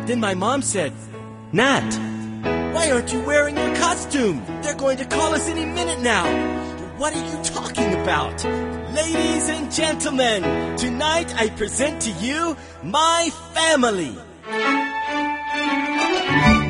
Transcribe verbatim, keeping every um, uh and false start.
Then my mom said, "Nat, why aren't you wearing your costume? They're going to call us any minute now." "What are you talking about?" "Ladies and gentlemen, tonight I present to you my family."